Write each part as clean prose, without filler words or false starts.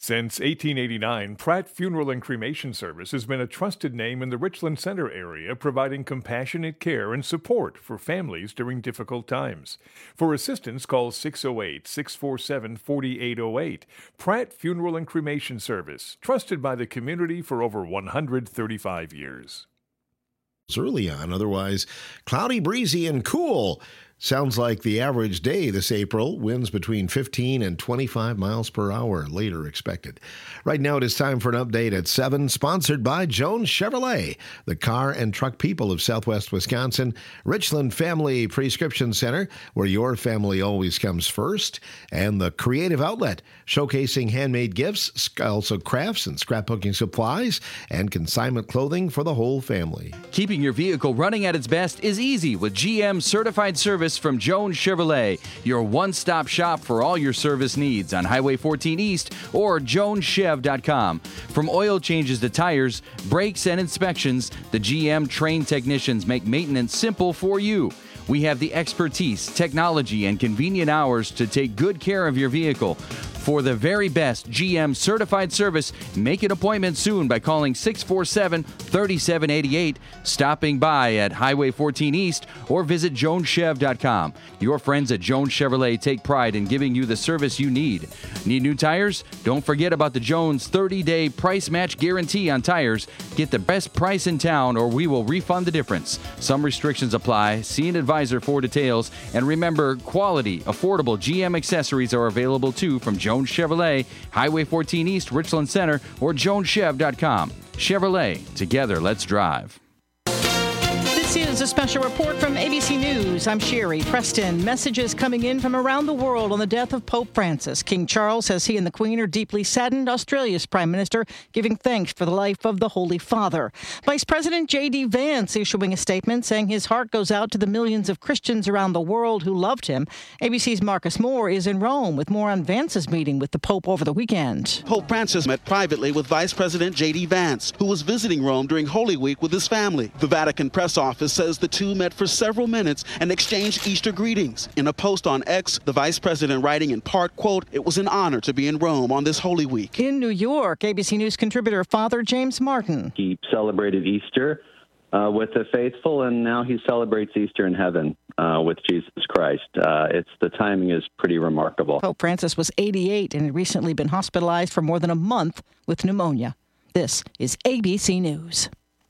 Since 1889, Pratt Funeral and Cremation Service has been a trusted name in the Richland Center area, providing compassionate care and support for families during difficult times. For assistance, call 608-647-4808. Pratt Funeral and Cremation Service, trusted by the community for over 135 years. Early on, otherwise cloudy, breezy, and cool. Sounds like the average day this April. Winds between 15 and 25 miles per hour, later expected. Right now it is time for an update at 7, sponsored by Jones Chevrolet, the car and truck people of Southwest Wisconsin, Richland Family Prescription Center, where your family always comes first, and the Creative Outlet, showcasing handmade gifts, also crafts and scrapbooking supplies, and consignment clothing for the whole family. Keeping your vehicle running at its best is easy with GM Certified Service from Jones Chevrolet, your one-stop shop for all your service needs on Highway 14 East or joneschev.com. From oil changes to tires, brakes, and inspections, the GM trained technicians make maintenance simple for you. We have the expertise, technology, and convenient hours to take good care of your vehicle. For the very best GM certified service, make an appointment soon by calling 647-3788, stopping by at Highway 14 East, or visit joneschev.com. Your friends at Jones Chevrolet take pride in giving you the service you need. Need new tires? Don't forget about the Jones 30-day price match guarantee on tires. Get the best price in town or we will refund the difference. Some restrictions apply. See an advisor for details. And remember, quality, affordable GM accessories are available too from Jones Chevrolet, Highway 14 East, Richland Center, or joneschev.com. Chevrolet, together, let's drive. This is a special report from ABC News. I'm Sherry Preston. Messages coming in from around the world on the death of Pope Francis. King Charles says he and the Queen are deeply saddened. Australia's Prime Minister giving thanks for the life of the Holy Father. Vice President J.D. Vance issuing a statement saying his heart goes out to the millions of Christians around the world who loved him. ABC's Marcus Moore is in Rome with more on Vance's meeting with the Pope over the weekend. Pope Francis met privately with Vice President J.D. Vance, who was visiting Rome during Holy Week with his family. The Vatican press office says the two met for several minutes and exchanged Easter greetings. In a post on X, the vice president writing in part, quote, "It was an honor to be in Rome on this Holy Week." In New York, ABC News contributor Father James Martin. He celebrated Easter with the faithful, and now he celebrates Easter in heaven with Jesus Christ. The timing is pretty remarkable. Pope Francis was 88 and had recently been hospitalized for more than a month with pneumonia. This is ABC News.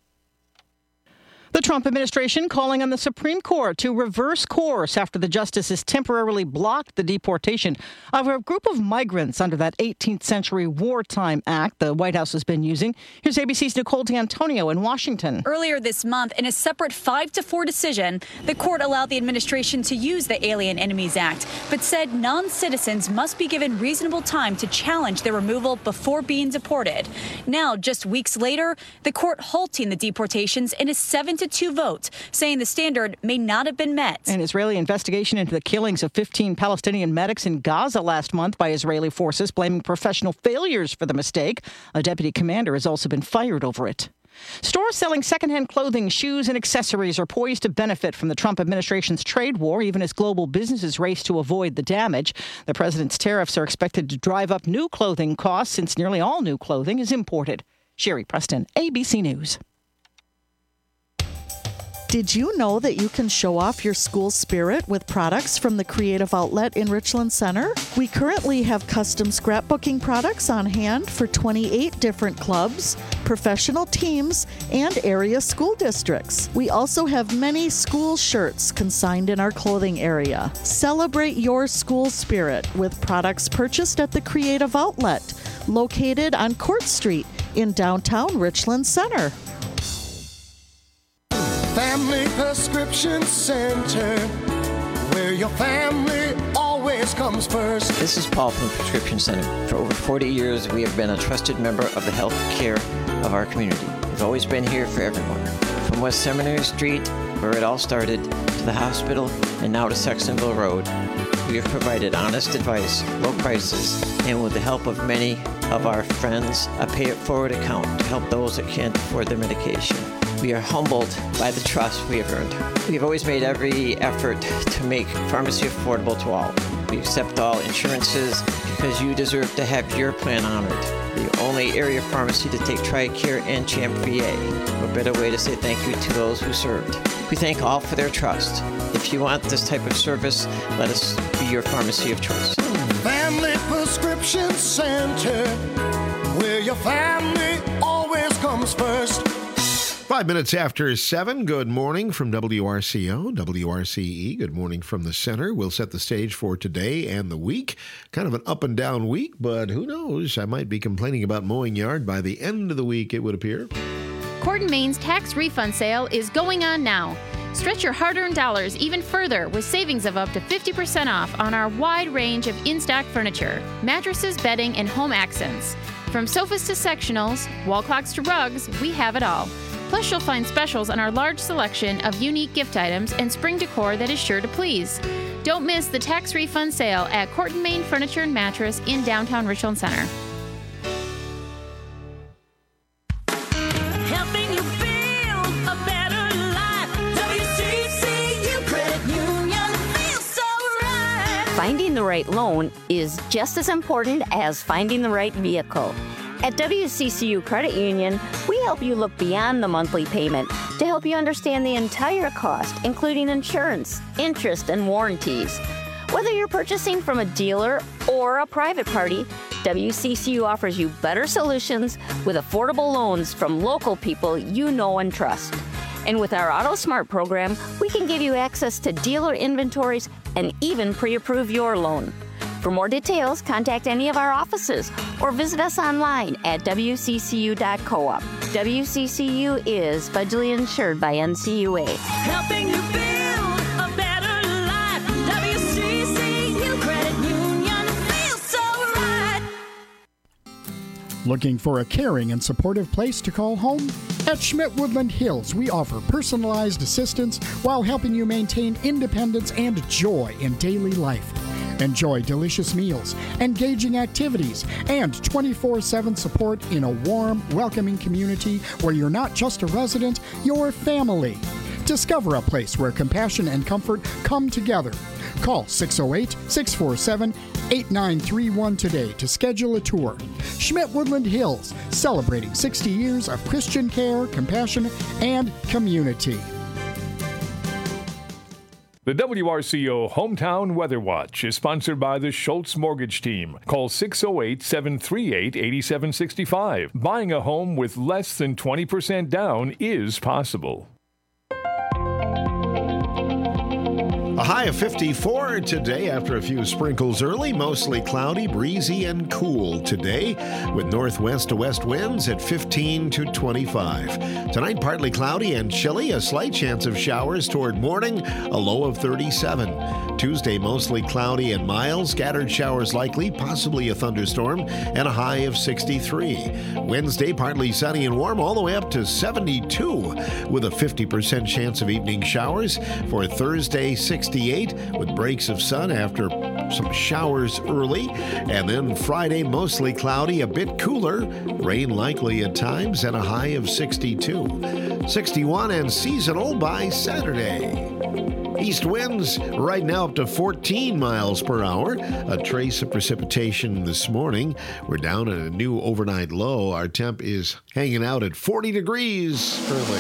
The Trump administration calling on the Supreme Court to reverse course after the justices temporarily blocked the deportation of a group of migrants under that 18th century wartime act the White House has been using. Here's ABC's Nicole D'Antonio in Washington. Earlier this month, in a separate 5-4 decision, the court allowed the administration to use the Alien Enemies Act, but said non-citizens must be given reasonable time to challenge their removal before being deported. Now, just weeks later, the court halting the deportations in a 7-2 vote, saying the standard may not have been met. An Israeli investigation into the killings of 15 Palestinian medics in Gaza last month by Israeli forces, blaming professional failures for the mistake. A deputy commander has also been fired over it. Stores selling secondhand clothing, shoes, and accessories are poised to benefit from the Trump administration's trade war, even as global businesses race to avoid the damage. The president's tariffs are expected to drive up new clothing costs since nearly all new clothing is imported. Sherry Preston, ABC News. Did you know that you can show off your school spirit with products from the Creative Outlet in Richland Center? We currently have custom scrapbooking products on hand for 28 different clubs, professional teams, and area school districts. We also have many school shirts consigned in our clothing area. Celebrate your school spirit with products purchased at the Creative Outlet, located on Court Street in downtown Richland Center. Family Prescription Center, where your family always comes first. This is Paul from the Prescription Center. For over 40 years, we have been a trusted member of the health care of our community. We've always been here for everyone. From West Seminary Street, where it all started, to the hospital, and now to Sextonville Road, we have provided honest advice, low prices, and with the help of many of our friends, a pay-it-forward account to help those that can't afford their medication. We are humbled by the trust we have earned. We have always made every effort to make pharmacy affordable to all. We accept all insurances because you deserve to have your plan honored. The only area pharmacy to take TRICARE and CHAMP VA. What better way to say thank you to those who served? We thank all for their trust. If you want this type of service, let us be your pharmacy of choice. Family Prescription Center, where your family always comes first. 5 minutes after 7, good morning from WRCO, WRCE. Good morning from the center. We'll set the stage for today and the week. Kind of an up and down week, but who knows? I might be complaining about mowing yard by the end of the week, it would appear. Court & Main's tax refund sale is going on now. Stretch your hard-earned dollars even further with savings of up to 50% off on our wide range of in-stock furniture, mattresses, bedding, and home accents. From sofas to sectionals, wall clocks to rugs, we have it all. Plus, you'll find specials on our large selection of unique gift items and spring decor that is sure to please. Don't miss the tax refund sale at Court & Main Furniture and Mattress in downtown Richland Center. Helping you build a better life. WCCU Credit Union feels so right. Finding the right loan is just as important as finding the right vehicle. At WCCU Credit Union, we help you look beyond the monthly payment to help you understand the entire cost, including insurance, interest, and warranties. Whether you're purchasing from a dealer or a private party, WCCU offers you better solutions with affordable loans from local people you know and trust. And with our Auto Smart program, we can give you access to dealer inventories and even pre-approve your loan. For more details, contact any of our offices or visit us online at wccu.coop. WCCU is federally insured by NCUA. Helping you build a better life. WCCU Credit Union feels so right. Looking for a caring and supportive place to call home? At Schmidt Woodland Hills, we offer personalized assistance while helping you maintain independence and joy in daily life. Enjoy delicious meals, engaging activities, and 24/7 support in a warm, welcoming community where you're not just a resident, you're family. Discover a place where compassion and comfort come together. Call 608-647-8931 today to schedule a tour. Schmidt Woodland Hills, celebrating 60 years of Christian care, compassion, and community. The WRCO Hometown Weather Watch is sponsored by the Schultz Mortgage Team. Call 608-738-8765. Buying a home with less than 20% down is possible. A high of 54 today after a few sprinkles early, mostly cloudy, breezy, and cool today with northwest to west winds at 15 to 25. Tonight, partly cloudy and chilly, a slight chance of showers toward morning, a low of 37. Tuesday, mostly cloudy and mild, scattered showers likely, possibly a thunderstorm, and a high of 63. Wednesday, partly sunny and warm, all the way up to 72 with a 50% chance of evening showers. For Thursday, 68 with breaks of sun after some showers early. And then Friday, mostly cloudy, a bit cooler, rain likely at times, and a high of 62. 61 and seasonal by Saturday. East winds right now up to 14 miles per hour. A trace of precipitation this morning. We're down at a new overnight low. Our temp is hanging out at 40 degrees currently.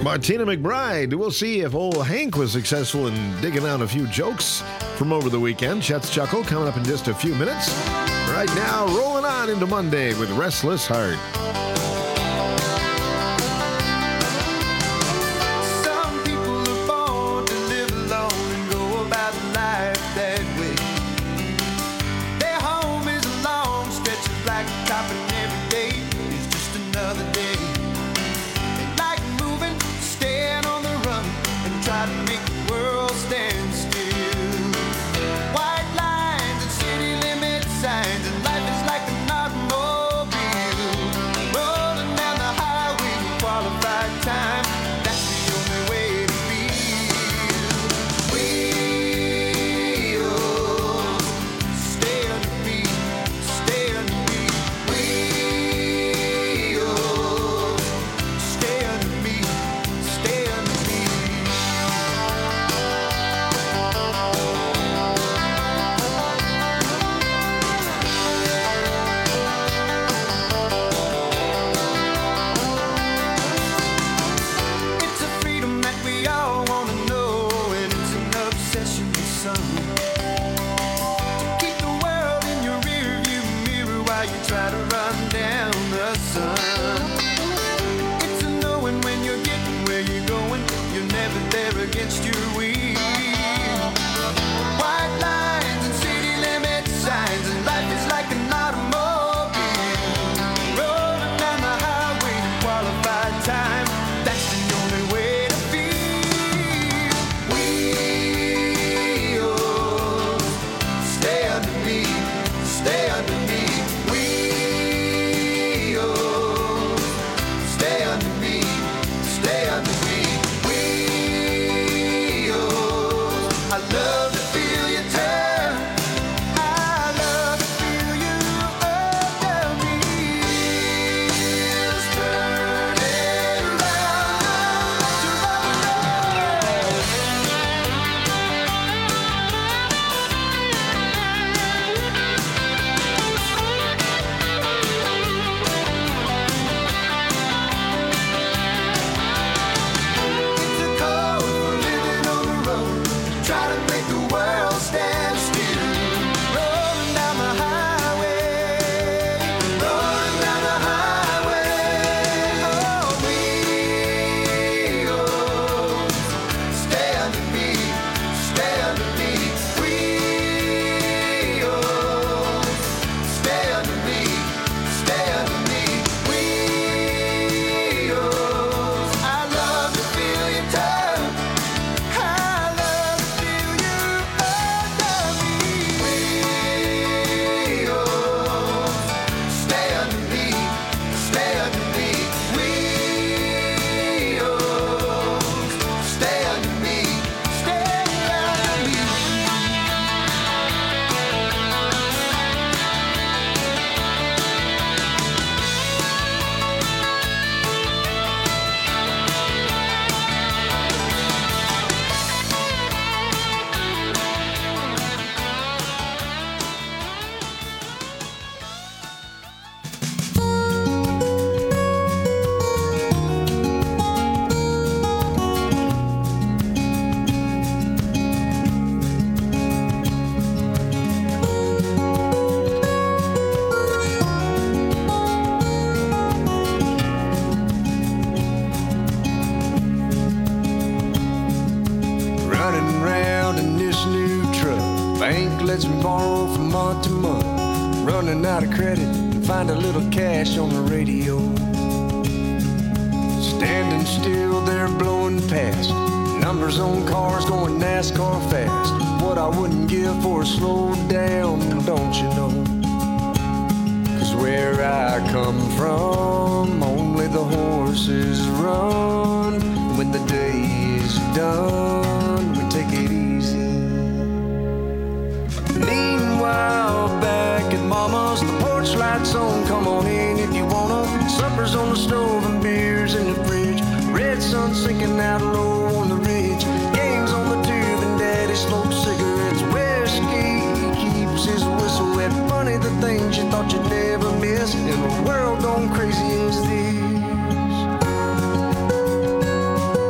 Martina McBride. We'll see if old Hank was successful in digging out a few jokes from over the weekend. Chet's Chuckle coming up in just a few minutes. Right now, rolling on into Monday with Restless Heart. Some people are born to live alone and go about life that way. Their home is a long stretch of blacktop and every day is just another day. They like moving, staying on the run, and try to make the world stand still. White lines and city limit signs, and life is like an automobile rolling down the highway with qualified time. That's the only way to feel. Wheels, stay under me, stay under me. Wheels, stay under me, stay under me. It's a freedom that we all want to know, and it's an obsession with some. To keep the world in your rearview mirror while you try to run down the sun. It's a knowing when you're getting where you're going, you're never there against your will. White lines and city limit signs, and life is like an automobile rolling down the highway to qualified time. That's the only way to feel. Wheels, stay under me, stay under me. Wheels, stay under me, stay under me. Wheels, I love to feel you turn. I love to feel you under me. Wheels turning round to It's a code for living on the road, try to make the world stand still. Rolling down the highway, rolling down the highway. Oh, wheels, stay under me, stay under me. Wheels, stay under me, stay under me. Wheels, I love to feel you turn. I love to feel you under me. Wheels, stay under me, stay under me. Wheels, stay under me, stay under me. Running around in this new truck. Bank lets me borrow from month to month. Running out of credit and find a little cash on the radio. Standing still there blowing past. Numbers on cars going NASCAR fast. What I wouldn't give for a slow down, don't you know? 'Cause where I come from, only the horses run. When the day is done, we take it easy. Meanwhile, back at Mama's, the porch lights on. Come on in if you wanna. Supper's on the stove and beers in the fridge. Red sun sinking out low on the ridge. Games on the tube and Daddy smokes cigarettes. Whiskey keeps his whistle wet. Funny the things you thought you'd never miss in a world gone crazy as this.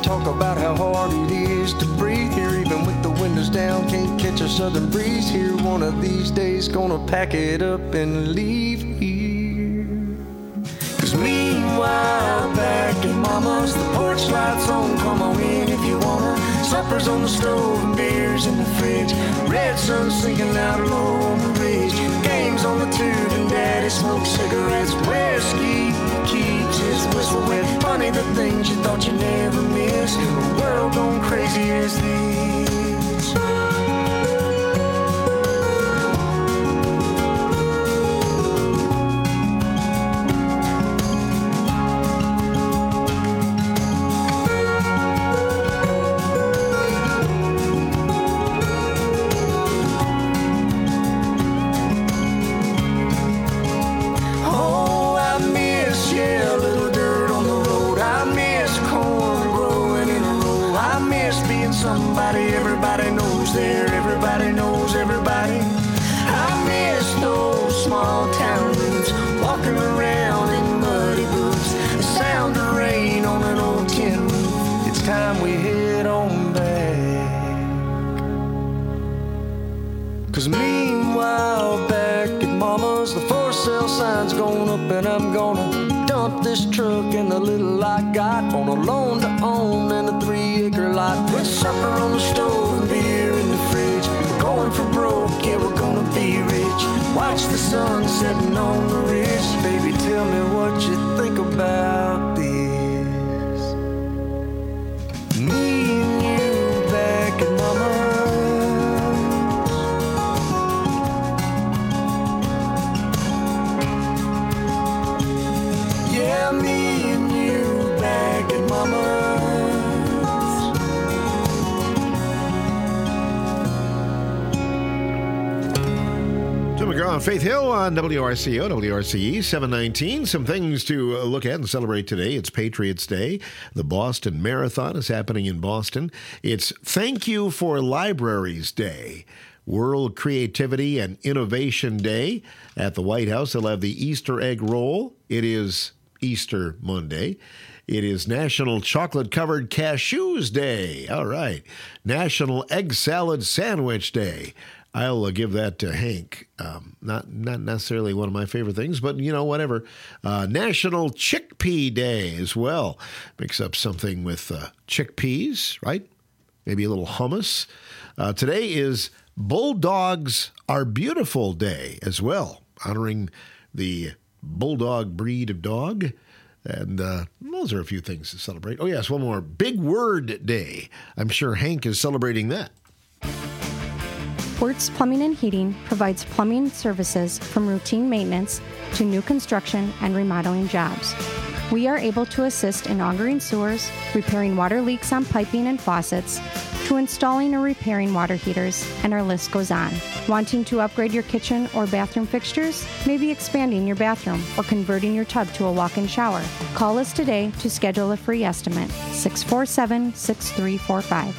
talk about how hard it is to breathe here, even with the windows down. Can't catch a southern breeze here. One of these days, gonna pack it up and leave here. 'Cause meanwhile, back at Mama's, the porch lights on. Come on in if you wanna. Supper's on the stove and beers in the fridge. Red sun sinking out low on the ridge. Games on the tube and Daddy smokes cigarettes. Whiskey keeps his whistle wet. Funny the things you thought you never miss. A world gone crazy as this. Somebody everybody knows there, everybody knows everybody. I miss those small town roots, walking around in muddy boots, the sound of rain on an old tin roof. It's time we head on back. 'Cause meanwhile, back at Mama's, the for sale sign's going up, and I'm gonna dump this truck and the little I got on a loan to own and a 3-acre lot. Put supper on the stove and beer in the fridge. We're going for broke, yeah, we're gonna be rich. Watch the sun setting on the ridge. Baby, tell me what you think about this. Me and you back at Mama's. Yeah, me and you back at Mama's. Jim McGraw and Faith Hill on WRCO, WRCE 719. Some things to look at and celebrate today. It's Patriots Day. The Boston Marathon is happening in Boston. It's Thank You for Libraries Day. World Creativity and Innovation Day. At the White House, they'll have the Easter egg roll. It is Easter Monday. It is National Chocolate-Covered Cashews Day. All right. National Egg Salad Sandwich Day. I'll give that to Hank. Not necessarily one of my favorite things, but, you know, whatever. National Chickpea Day as well. Mix up something with chickpeas, right? Maybe a little hummus. Today is Bulldogs Are Beautiful Day as well, honoring the bulldog breed of dog. And those are a few things to celebrate. Oh, yes, one more. Big Word Day. I'm sure Hank is celebrating that. Wertz Plumbing and Heating provides plumbing services from routine maintenance to new construction and remodeling jobs. We are able to assist in augering sewers, repairing water leaks on piping and faucets, to installing or repairing water heaters, and our list goes on. Wanting to upgrade your kitchen or bathroom fixtures? Maybe expanding your bathroom or converting your tub to a walk-in shower? Call us today to schedule a free estimate, 647-6345.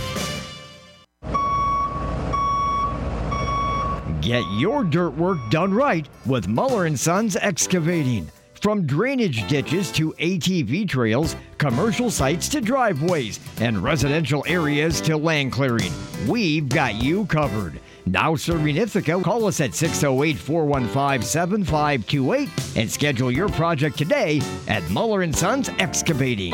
Get your dirt work done right with Muller & Sons Excavating. From drainage ditches to ATV trails, commercial sites to driveways, and residential areas to land clearing, we've got you covered. Now serving Ithaca, call us at 608-415-7528 and schedule your project today at Muller & Sons Excavating.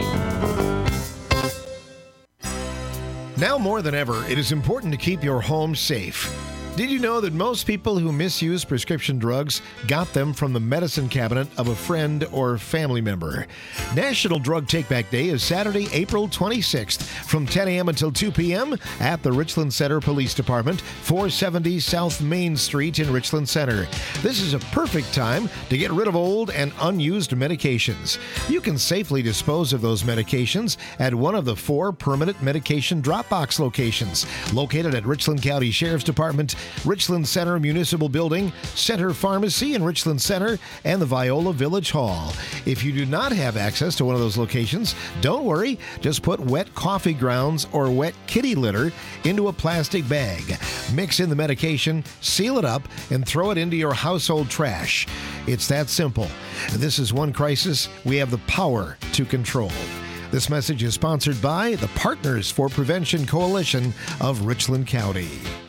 Now more than ever, it is important to keep your home safe. Did you know that most people who misuse prescription drugs got them from the medicine cabinet of a friend or family member? National Drug Take-Back Day is Saturday, April 26th from 10 a.m. until 2 p.m. at the Richland Center Police Department, 470 South Main Street in Richland Center. This is a perfect time to get rid of old and unused medications. You can safely dispose of those medications at one of the 4 permanent medication drop box locations located at Richland County Sheriff's Department, Richland Center Municipal Building, Center Pharmacy in Richland Center, and the Viola Village Hall. If you do not have access to one of those locations, don't worry. Just put wet coffee grounds or wet kitty litter into a plastic bag. Mix in the medication, seal it up, and throw it into your household trash. It's that simple. This is one crisis we have the power to control. This message is sponsored by the Partners for Prevention Coalition of Richland County.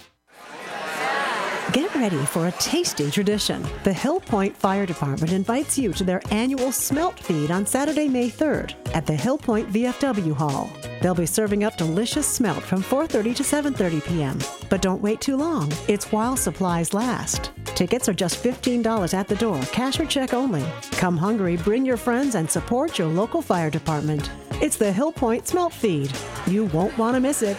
Get ready for a tasty tradition. The Hill Point Fire Department invites you to their annual Smelt Feed on Saturday, May 3rd at the Hill Point VFW Hall. They'll be serving up delicious smelt from 4:30 to 7:30 p.m. But don't wait too long. It's while supplies last. Tickets are just $15 at the door, cash or check only. Come hungry, bring your friends, and support your local fire department. It's the Hill Point Smelt Feed. You won't want to miss it.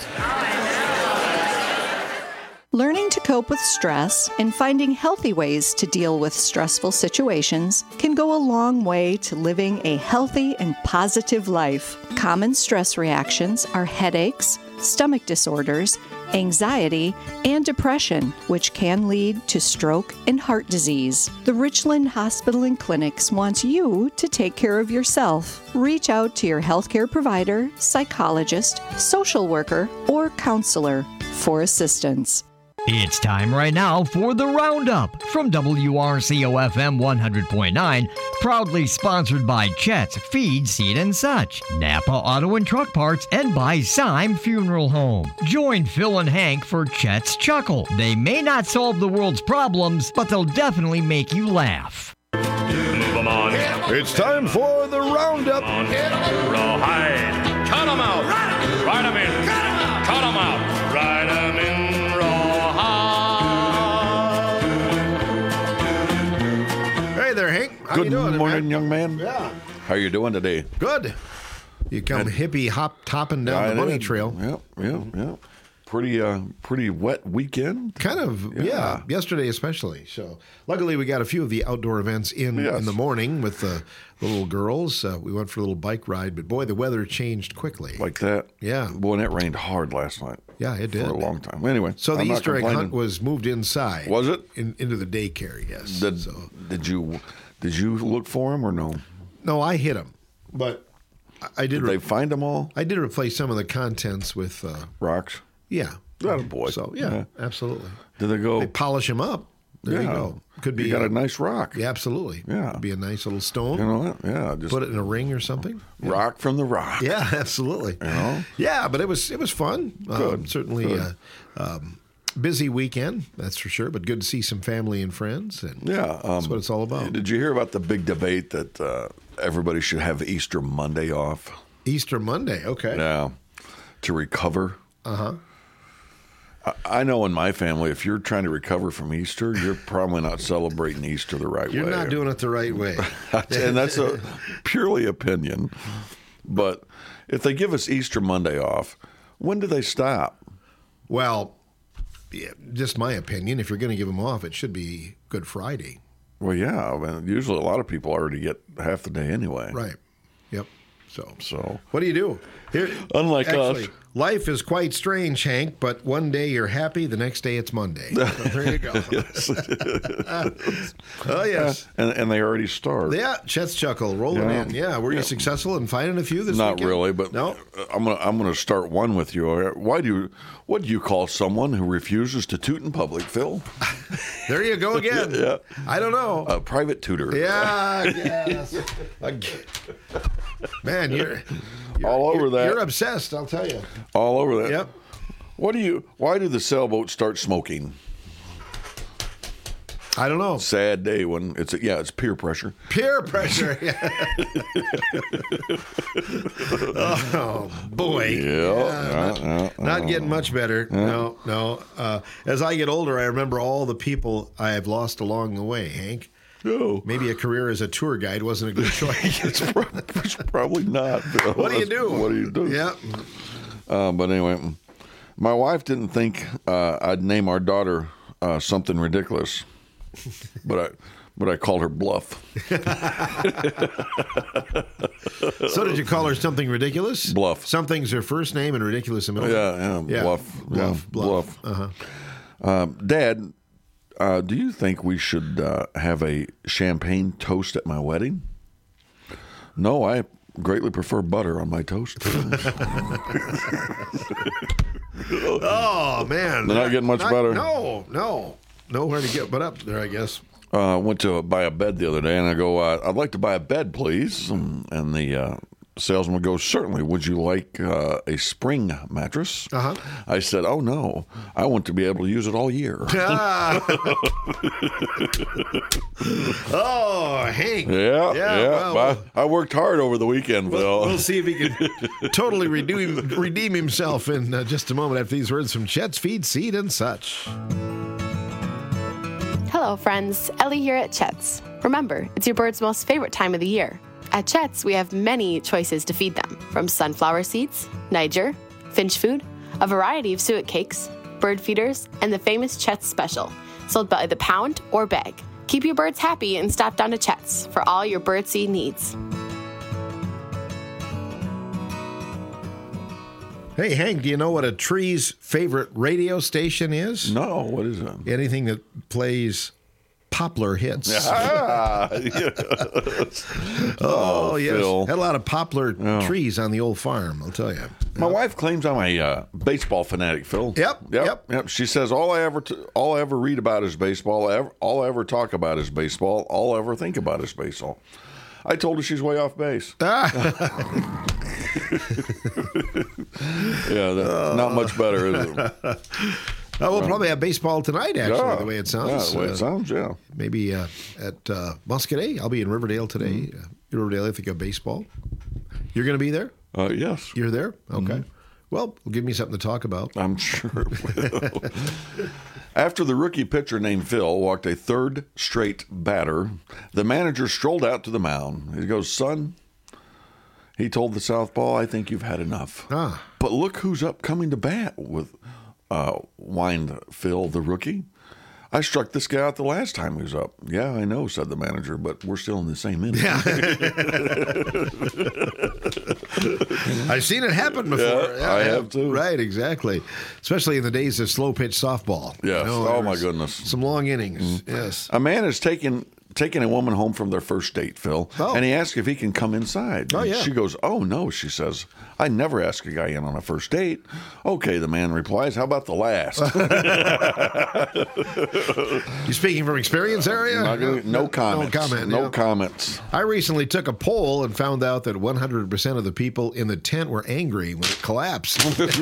Learning to cope with stress and finding healthy ways to deal with stressful situations can go a long way to living a healthy and positive life. Common stress reactions are headaches, stomach disorders, anxiety, and depression, which can lead to stroke and heart disease. The Richland Hospital and Clinics wants you to take care of yourself. Reach out to your healthcare provider, psychologist, social worker, or counselor for assistance. It's time right now for the Roundup from WRCO-FM 100.9, proudly sponsored by Chet's Feed, Seed, and Such, Napa Auto and Truck Parts, and by Syme Funeral Home. Join Phil and Hank for Chet's Chuckle. They may not solve the world's problems, but they'll definitely make you laugh. Move 'em on. It's time for the Roundup. Rawhide. Cut 'em out. Ride 'em in. Cut 'em out. Ride 'em in. Hey there, Hank. How Good you doing, morning, young man. Yeah. How you doing today? Good. You come hippie hopping down the bunny trail. Yep. Pretty wet weekend. Kind of, yeah. Yesterday especially. So luckily we got a few of the outdoor events in the morning with the little girls. We went for a little bike ride, but boy, the weather changed quickly. Like that? Yeah. Boy, and it rained hard last night. Yeah, it did. For a long time. Anyway. So the I'm not Easter egg complaining. hunt was moved inside. Was it? Into the daycare, yes. Did you look for him or no? No, I hit him. But I did. Did they find them all? I did replace some of the contents with rocks. Yeah. That a boy. So yeah, absolutely. Did they go? They polish them up. There you go. Could be. You got a nice rock. Yeah, absolutely. Yeah. Could be a nice little stone. You know what? Yeah. Just put it in a ring or something. Rock from the rock. Yeah, absolutely. You know? Yeah, but it was fun. Good. Certainly Good. Busy weekend, that's for sure, but good to see some family and friends. And that's what it's all about. Did you hear about the big debate that everybody should have Easter Monday off? Easter Monday, okay. Yeah. To recover. Uh-huh. I know in my family, if you're trying to recover from Easter, you're probably not celebrating Easter the right way. You're not doing it the right way. And that's a purely opinion. But if they give us Easter Monday off, when do they stop? Well, yeah, just my opinion. If you're going to give them off, it should be Good Friday. Well, yeah. I mean, usually a lot of people already get half the day anyway. Right. Yep. So what do you do? Here, unlike actually, us. Life is quite strange, Hank, but one day you're happy, the next day it's Monday. So there you go. Yes. Oh, yes. And they already start. Yeah, Chet's Chuckle, rolling in. Yeah, were you successful in finding a few this Not weekend? really, but no? I'm gonna start one with you. What do you call someone who refuses to toot in public, Phil? There you go again. Yeah. I don't know. A private tutor. Yeah, yes. Man, you're all over that. You're obsessed, I'll tell you. All over that. Yep. Why do the sailboats start smoking? I don't know. Sad day when it's peer pressure. Peer pressure. Yeah. Oh boy. Yeah. Not getting much better. Yeah. No. As I get older, I remember all the people I have lost along the way, Hank. No. Maybe a career as a tour guide wasn't a good choice. It's probably not. What do you do? What do you do? Yeah. But anyway, my wife didn't think I'd name our daughter something ridiculous, but I called her Bluff. So did you call her something ridiculous? Bluff. Something's her first name and ridiculous a middle name. Yeah. Bluff. Uh-huh. Dad, do you think we should have a champagne toast at my wedding? No, I greatly prefer butter on my toast. Oh, man. They're not getting much better. No. Nowhere to get but up there, I guess. I went to buy a bed the other day, and I go, I'd like to buy a bed, please. And the salesman goes, certainly. Would you like a spring mattress? Uh-huh. I said, oh, no. I want to be able to use it all year. Oh, Hank. Yeah. Well, I worked hard over the weekend, Phil. we'll see if he can totally redeem himself in just a moment after these words from Chet's Feed, Seed, and Such. Hello, friends. Ellie here at Chet's. Remember, it's your bird's most favorite time of the year. At Chet's, we have many choices to feed them, from sunflower seeds, Niger, finch food, a variety of suet cakes, bird feeders, and the famous Chet's Special, sold by the pound or bag. Keep your birds happy and stop down to Chet's for all your birdseed needs. Hey, Hank, do you know what a tree's favorite radio station is? No, what is it? Anything that plays poplar hits. Yes. Oh, yes. Phil. Had a lot of poplar trees on the old farm, I'll tell you. My wife claims I'm a baseball fanatic, Phil. Yep. She says all I ever read about is baseball. All I ever talk about is baseball. All I ever think about is baseball. I told her she's way off base. Not much better, is it? We'll probably have baseball tonight, actually, the way it sounds. Yeah, the way it sounds, yeah. Maybe at Muscadet. I'll be in Riverdale today. Riverdale, I think, of baseball. You're going to be there? Yes. You're there? Okay. Well, give me something to talk about. I'm sure it will. After the rookie pitcher named Phil walked a third straight batter, the manager strolled out to the mound. He goes, son, he told the southpaw, I think you've had enough. But look who's up coming to bat with whined Phil, the rookie. I struck this guy out the last time he was up. Yeah, I know, said the manager, but we're still in the same inning. I've seen it happen before. Yeah, I have too. Right, exactly. Especially in the days of slow pitch softball. Yes. Oh, my goodness. Some long innings. Yes. A man is taking a woman home from their first date, Phil, and he asks if he can come inside. Oh, yeah. She goes, oh, no, she says. I never ask a guy in on a first date. Okay, the man replies, how about the last? You speaking from experience, area? No comments. No comments. I recently took a poll and found out that 100% of the people in the tent were angry when it collapsed.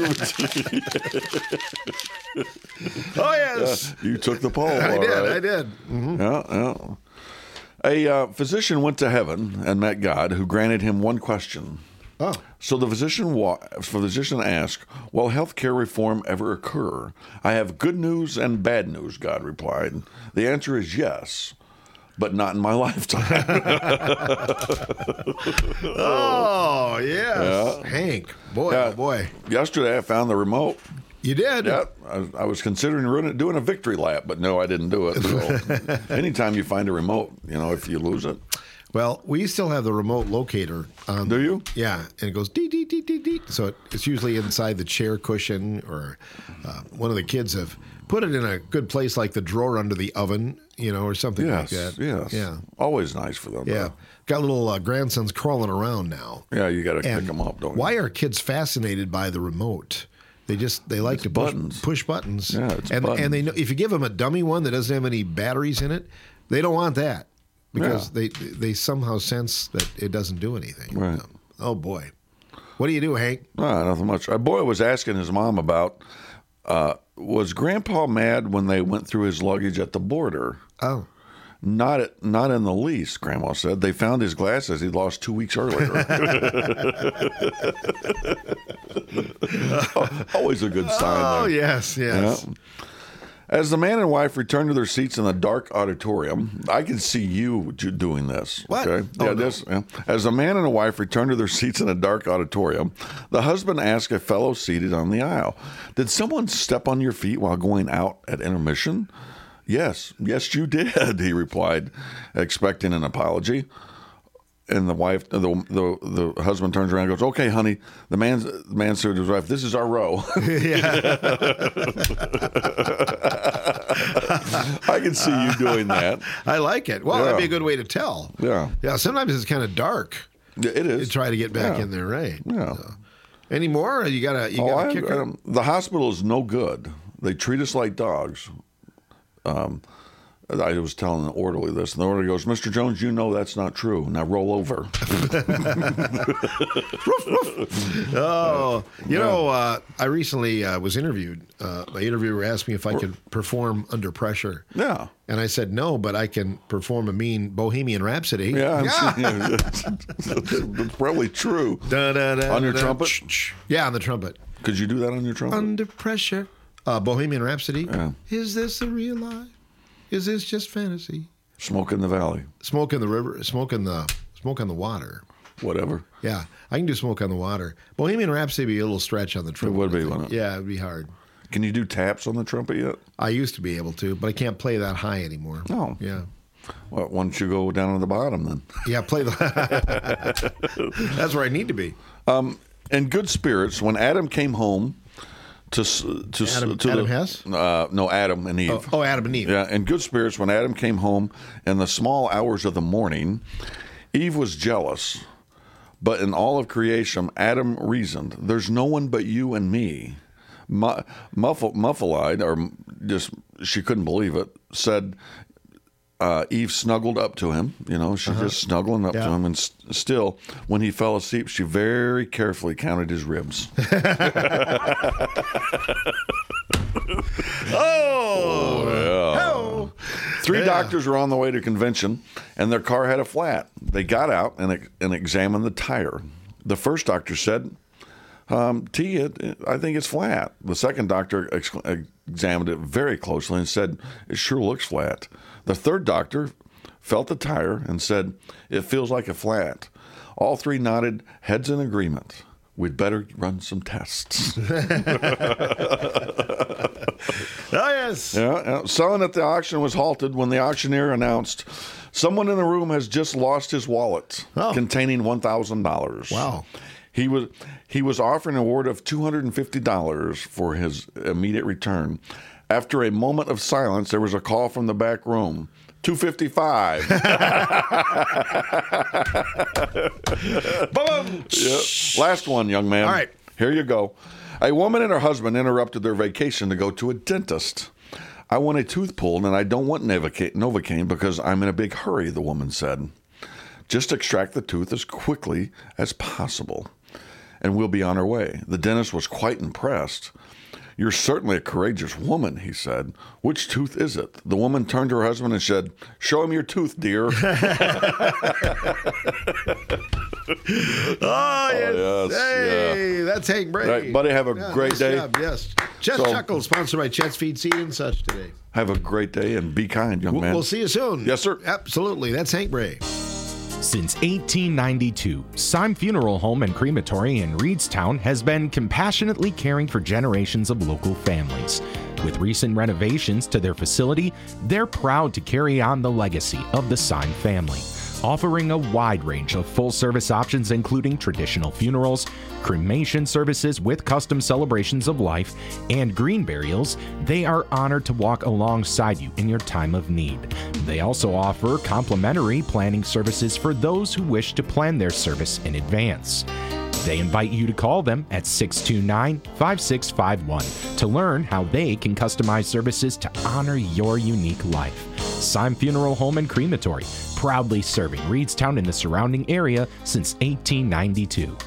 Oh, yes. You took the poll. I right. did. Mm-hmm. Yeah. A physician went to heaven and met God, who granted him one question. Oh. So the physician asked, will health care reform ever occur? I have good news and bad news, God replied. The answer is yes, but not in my lifetime. Oh, yes. Yeah. Hank, boy. Yesterday I found the remote. You did? Yeah. I was considering doing a victory lap, but no, I didn't do it. So anytime you find a remote, if you lose it. Well, we still have the remote locator. Do you? Yeah, and it goes dee, dee, dee, dee, dee. So it's usually inside the chair cushion, or one of the kids have put it in a good place like the drawer under the oven, or something like that. Yes. Yeah. Always nice for them. Yeah. Got little grandsons crawling around now. Yeah, you got to pick them up, don't you? Why are kids fascinated by the remote? They like to push buttons. Yeah, it's buttons. And they know, if you give them a dummy one that doesn't have any batteries in it, they don't want that. Because they somehow sense that it doesn't do anything. Right. Oh, boy. What do you do, Hank? Nothing much. A boy was asking his mom about, was Grandpa mad when they went through his luggage at the border? Oh. Not in the least, Grandma said. They found his glasses he'd lost 2 weeks earlier. Always a good sign. Oh, yes. Yeah. As the man and wife returned to their seats in the dark auditorium, I can see you doing this. What? Okay? Oh, no. As the man and the wife returned to their seats in a dark auditorium, the husband asked a fellow seated on the aisle, did someone step on your feet while going out at intermission? Yes, you did, he replied, expecting an apology. And the wife, the husband turns around and goes, okay, honey. The man said to his wife, this is our row. I can see you doing that. I like it. Well, that'd be a good way to tell. Yeah. Yeah, sometimes it's kind of dark. It is. To try to get back in there, right? Yeah. So. Any more? You got a kicker? The hospital is no good. They treat us like dogs. I was telling the orderly this, and the orderly goes, "Mr. Jones, you know that's not true. Now roll over." I recently was interviewed. My interviewer asked me if I could perform under pressure. Yeah. And I said no, but I can perform a mean Bohemian Rhapsody. Yeah, that's probably true. On your trumpet? Yeah, on the trumpet. Could you do that on your trumpet? Under pressure. Bohemian Rhapsody. Yeah. Is this a real life? Is this just fantasy? Smoke in the Valley. Smoke in the river. Smoke on the water. Whatever. Yeah, I can do Smoke on the Water. Bohemian Rhapsody would be a little stretch on the trumpet. It would be, wouldn't it? Yeah, it would be hard. Can you do taps on the trumpet yet? I used to be able to, but I can't play that high anymore. Oh. Yeah. Well, why don't you go down to the bottom then? Yeah, play the... That's where I need to be. In good spirits, when Adam came home Adam Hess? No, Adam and Eve. Oh, Adam and Eve. Yeah, in good spirits, when Adam came home in the small hours of the morning, Eve was jealous. But in all of creation, Adam reasoned, "There's no one but you and me." Muffle-eyed, or just she couldn't believe it, said Eve snuggled up to him. She just snuggling up to him, and still, when he fell asleep, she very carefully counted his ribs. Oh! Three doctors were on the way to convention, and their car had a flat. They got out and examined the tire. The first doctor said, I think it's flat. The second doctor examined it very closely and said, "It sure looks flat." The third doctor felt the tire and said, "It feels like a flat." All three nodded heads in agreement. We'd better run some tests. Oh, yes. Yeah. Selling at the auction was halted when the auctioneer announced, "Someone in the room has just lost his wallet containing $1,000. Wow. He was offering an award of $250 for his immediate return. After a moment of silence, there was a call from the back room. $255. Boom! Yep. Last one, young man. All right. Here you go. A woman and her husband interrupted their vacation to go to a dentist. "I want a tooth pulled, and I don't want Novocaine because I'm in a big hurry," the woman said. "Just extract the tooth as quickly as possible, and we'll be on our way." The dentist was quite impressed. "You're certainly a courageous woman," he said. "Which tooth is it?" The woman turned to her husband and said, "Show him your tooth, dear." Oh, yes. Hey, that's Hank Brady. Right, buddy, have a great nice day. Job, yes. Chet's Chuckle, sponsored by Chet's Feed, Seed, and such today. Have a great day and be kind, young man. We'll see you soon. Yes, sir. Absolutely. That's Hank Bray. Since 1892, Syme Funeral Home and Crematory in Reedstown has been compassionately caring for generations of local families. With recent renovations to their facility, they're proud to carry on the legacy of the Syme family, offering a wide range of full-service options including traditional funerals, cremation services with custom celebrations of life, and green burials. They are honored to walk alongside you in your time of need. They also offer complimentary planning services for those who wish to plan their service in advance. They invite you to call them at 629-5651 to learn how they can customize services to honor your unique life. Syme Funeral Home and Crematory, proudly serving Reedstown and the surrounding area since 1892.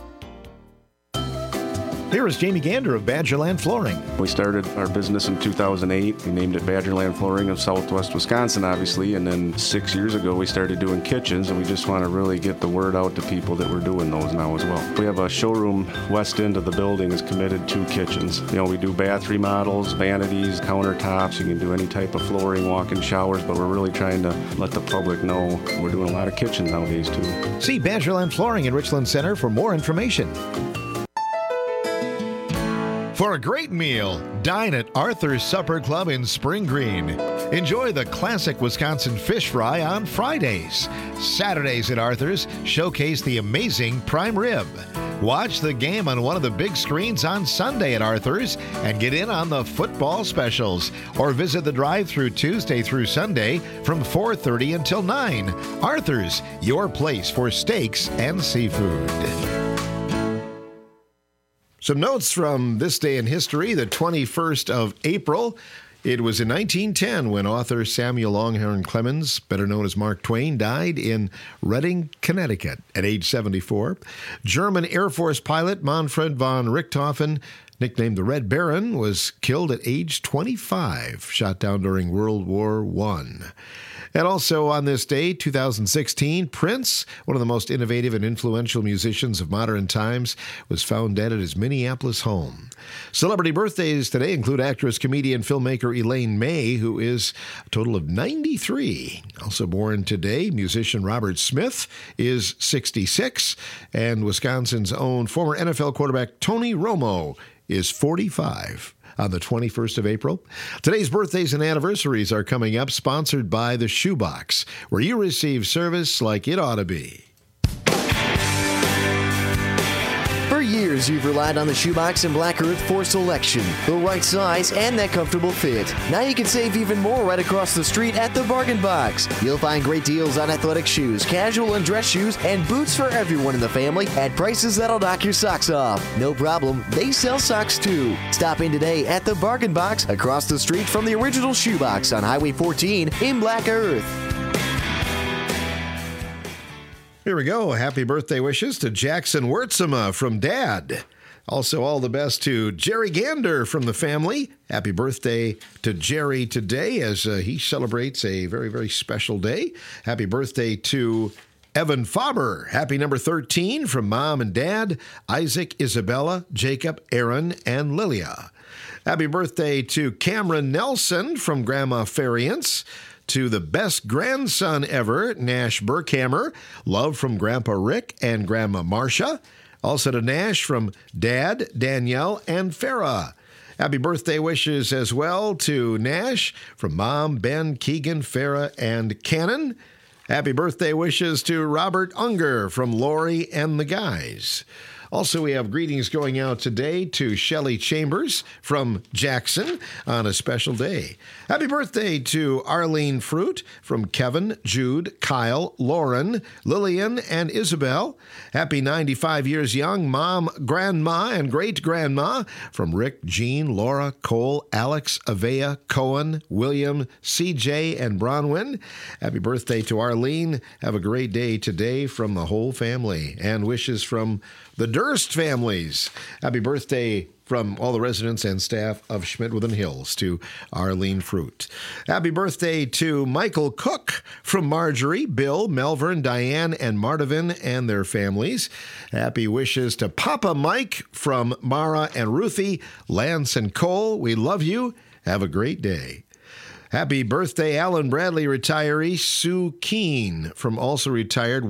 Here is Jamie Gander of Badgerland Flooring. We started our business in 2008. We named it Badgerland Flooring of Southwest Wisconsin, obviously, and then 6 years ago we started doing kitchens, and we just want to really get the word out to people that we're doing those now as well. We have a showroom west end of the building is committed to kitchens. We do bath remodels, vanities, countertops. You can do any type of flooring, walk-in showers, but we're really trying to let the public know we're doing a lot of kitchens nowadays too. See Badgerland Flooring in Richland Center for more information. For a great meal, dine at Arthur's Supper Club in Spring Green. Enjoy the classic Wisconsin fish fry on Fridays. Saturdays at Arthur's showcase the amazing prime rib. Watch the game on one of the big screens on Sunday at Arthur's and get in on the football specials. Or visit the drive-thru Tuesday through Sunday from 4:30 until 9. Arthur's, your place for steaks and seafood. Some notes from this day in history, the 21st of April. It was in 1910 when author Samuel Longhorn Clemens, better known as Mark Twain, died in Reading, Connecticut at age 74. German Air Force pilot Manfred von Richthofen, nicknamed the Red Baron, was killed at age 25, shot down during World War I. And also on this day, 2016, Prince, one of the most innovative and influential musicians of modern times, was found dead at his Minneapolis home. Celebrity birthdays today include actress, comedian, filmmaker Elaine May, who is a total of 93. Also born today, musician Robert Smith is 66, and Wisconsin's own former NFL quarterback Tony Romo is 45. On the 21st of April. Today's birthdays and anniversaries are coming up, sponsored by The Shoebox, where you receive service like it ought to be. For years, you've relied on the Shoebox and Black Earth for selection, the right size, and that comfortable fit. Now you can save even more right across the street at the Bargain Box. You'll find great deals on athletic shoes, casual and dress shoes, and boots for everyone in the family at prices that'll knock your socks off. No problem, they sell socks too. Stop in today at the Bargain Box across the street from the original Shoebox on Highway 14 in Black Earth. Here we go. Happy birthday wishes to Jackson Wertzema from Dad. Also, all the best to Jerry Gander from the family. Happy birthday to Jerry today as he celebrates a very, very special day. Happy birthday to Evan Faber. Happy number 13 from Mom and Dad, Isaac, Isabella, Jacob, Aaron, and Lilia. Happy birthday to Cameron Nelson from Grandma Fariance. To the best grandson ever, Nash Burkhammer. Love from Grandpa Rick and Grandma Marcia. Also to Nash from Dad, Danielle, and Farah. Happy birthday wishes as well to Nash from Mom, Ben, Keegan, Farah, and Cannon. Happy birthday wishes to Robert Unger from Lori and the guys. Also, we have greetings going out today to Shelley Chambers from Jackson on a special day. Happy birthday to Arlene Fruit from Kevin, Jude, Kyle, Lauren, Lillian, and Isabel. Happy 95 years young Mom, Grandma, and Great-Grandma from Rick, Jean, Laura, Cole, Alex, Avea, Cohen, William, CJ, and Bronwyn. Happy birthday to Arlene. Have a great day today from the whole family. And wishes from the Durst families. Happy birthday from all the residents and staff of Schmidt-Woodland Hills to Arlene Fruit. Happy birthday to Michael Cook from Marjorie, Bill, Melvern, Diane, and Martivin and their families. Happy wishes to Papa Mike from Mara and Ruthie, Lance and Cole. We love you. Have a great day. Happy birthday, Alan Bradley retiree Sue Keene from also retired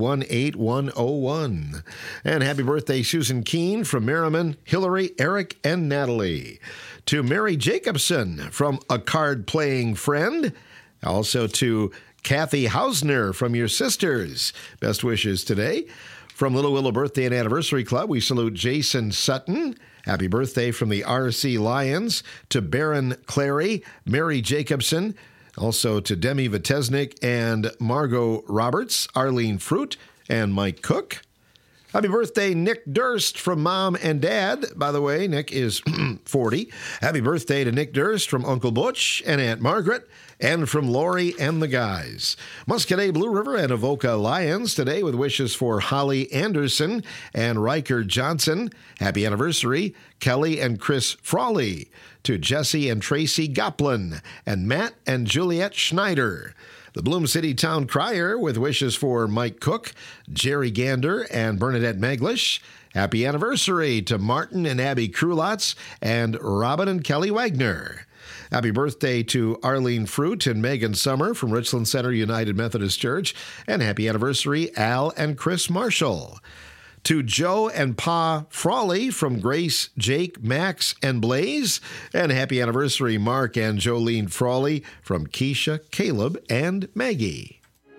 18101. And happy birthday, Susan Keene from Merriman, Hillary, Eric, and Natalie. To Mary Jacobson from A Card Playing Friend. Also to Kathy Hausner from your sisters. Best wishes today. From Little Willow Birthday and Anniversary Club, we salute Jason Sutton. Happy birthday from the RC Lions to Baron Clary, Mary Jacobson, also to Demi Vitesnik and Margot Roberts, Arlene Fruit, and Mike Cook. Happy birthday, Nick Durst from Mom and Dad. By the way, Nick is 40. Happy birthday to Nick Durst from Uncle Butch and Aunt Margaret, and from Lori and the guys. Muscadet Blue River and Avoca Lions today with wishes for Holly Anderson and Riker Johnson. Happy anniversary, Kelly and Chris Frawley. To Jesse and Tracy Goplin and Matt and Juliet Schneider. The Bloom City Town Crier with wishes for Mike Cook, Jerry Gander, and Bernadette Maglish. Happy anniversary to Martin and Abby Krulotz and Robin and Kelly Wagner. Happy birthday to Arlene Fruit and Megan Summer from Richland Center United Methodist Church. And happy anniversary, Al and Chris Marshall. To Joe and Pa Frawley from Grace, Jake, Max, and Blaze. And happy anniversary, Mark and Jolene Frawley from Keisha, Caleb, and Maggie.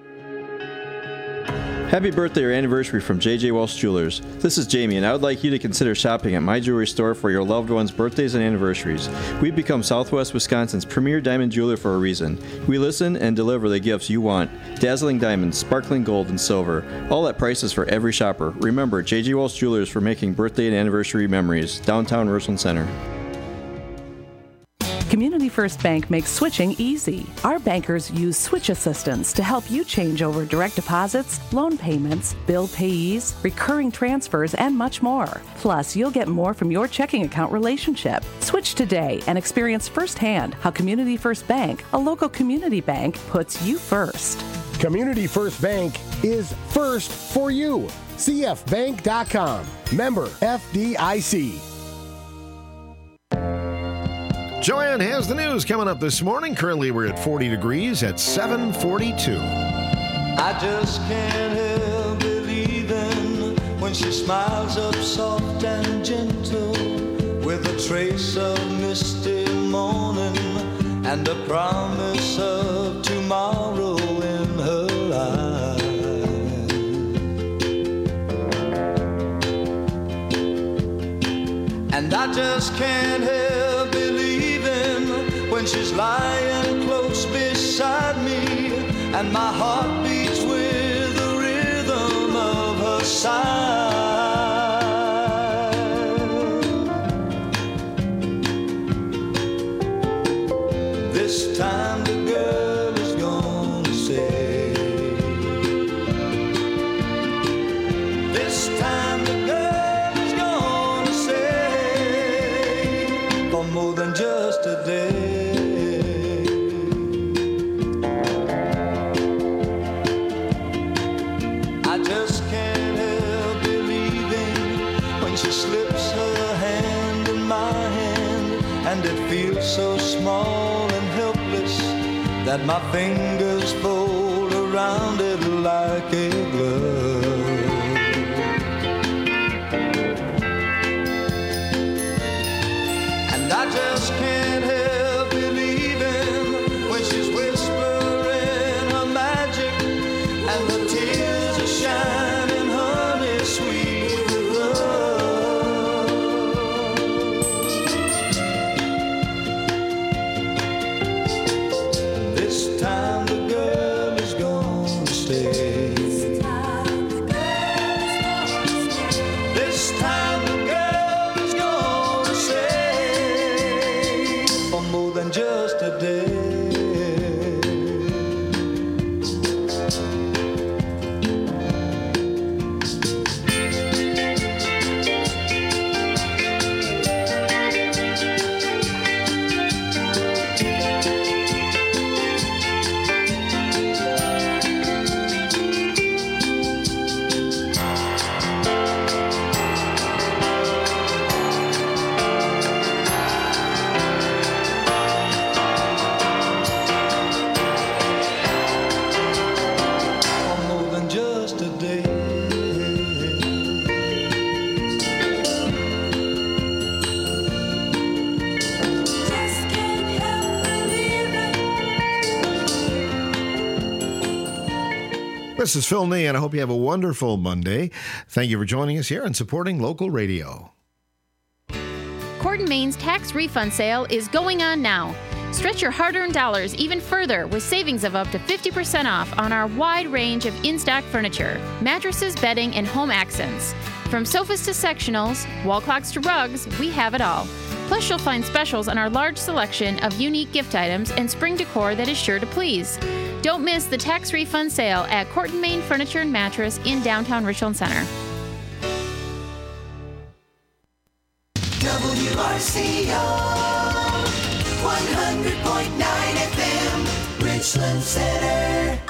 Happy birthday or anniversary from J.J. Welsh Jewelers. This is Jamie, and I would like you to consider shopping at my jewelry store for your loved ones' birthdays and anniversaries. We've become Southwest Wisconsin's premier diamond jeweler for a reason. We listen and deliver the gifts you want. Dazzling diamonds, sparkling gold, and silver. All at prices for every shopper. Remember, J.J. Welsh Jewelers for making birthday and anniversary memories. Downtown Richland Center. Community Community First Bank makes switching easy. Our bankers use switch assistance to help you change over direct deposits, loan payments, bill payees, recurring transfers, and much more. Plus, you'll get more from your checking account relationship. Switch today and experience firsthand how Community First Bank, a local community bank, puts you first. Community First Bank is first for you. CFBank.com. Member FDIC. Joanne has the news coming up this morning. Currently, we're at 40 degrees at 7:42. I just can't help believing when she smiles up soft and gentle with a trace of misty morning and a promise of tomorrow in her eyes. And I just can't help believing when she's lying close beside me and my heart beats with the rhythm of her sigh. This time the girl is gonna say, this time the girl is gonna say, for more than just a day. I just can't help believing when she slips her hand in my hand and it feels so small and helpless that my fingers fold around it like a glove. And I just can't help believing when she's whispering her magic and the tears are shining honey sweet with love. This time the girl is gonna stay. This time the girl is gonna stay for more than just a day. For more than just a day. This is Phil Nee, and I hope you have a wonderful Monday. Thank you for joining us here and supporting local radio. Court & Main's tax refund sale is going on now. Stretch your hard-earned dollars even further with savings of up to 50% off on our wide range of in-stock furniture, mattresses, bedding, and home accents. From sofas to sectionals, wall clocks to rugs, we have it all. Plus, you'll find specials on our large selection of unique gift items and spring decor that is sure to please. Don't miss the tax refund sale at Court & Main Furniture and Mattress in downtown Richland Center. WRCO 100.9 FM, Richland Center.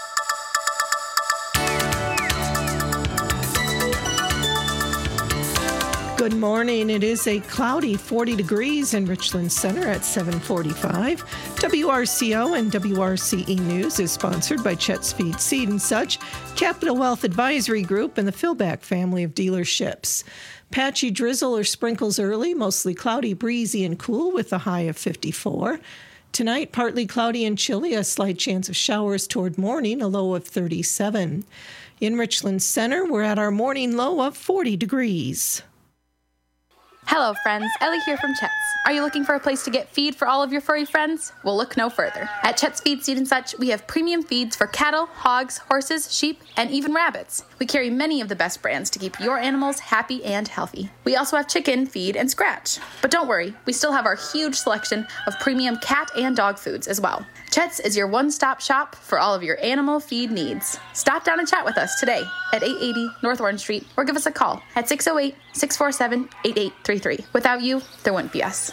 Good morning. It is a cloudy 40 degrees in Richland Center at 7:45. WRCO and WRCE News is sponsored by Chet's Feed Seed and Such, Capital Wealth Advisory Group, and the Philback family of dealerships. Patchy drizzle or sprinkles early, mostly cloudy, breezy, and cool with a high of 54. Tonight, partly cloudy and chilly, a slight chance of showers toward morning, a low of 37. In Richland Center, we're at our morning low of 40 degrees. Hello, friends. Ellie here from Chet's. Are you looking for a place to get feed for all of your furry friends? Well, look no further. At Chet's Feed, Seed, and Such, we have premium feeds for cattle, hogs, horses, sheep, and even rabbits. We carry many of the best brands to keep your animals happy and healthy. We also have chicken, feed, and scratch. But don't worry, we still have our huge selection of premium cat and dog foods as well. Chet's is your one-stop shop for all of your animal feed needs. Stop down and chat with us today at 880 North Orange Street or give us a call at 608-647-8833. Without you, there wouldn't be us.